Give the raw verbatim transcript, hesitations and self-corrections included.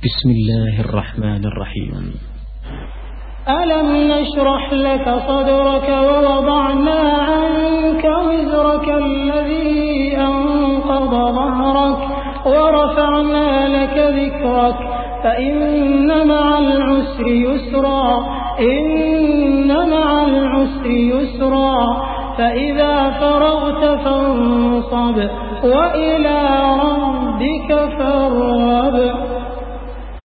बिस्मिल्लाहिर्रहमानिर्रहीम। अलम नशरह लक सदरक व वदअना अन्क विज़रक अल्लज़ी अनक़ज़ ज़हरक व रफ़अना लक ज़िक्रक फ़इन्न मअल उसरि युस्रा इन्न मअल उसरि युस्रा फ़इज़ा फ़रग़त फ़ंصब व इला रब्बिक फ़ारग़ब।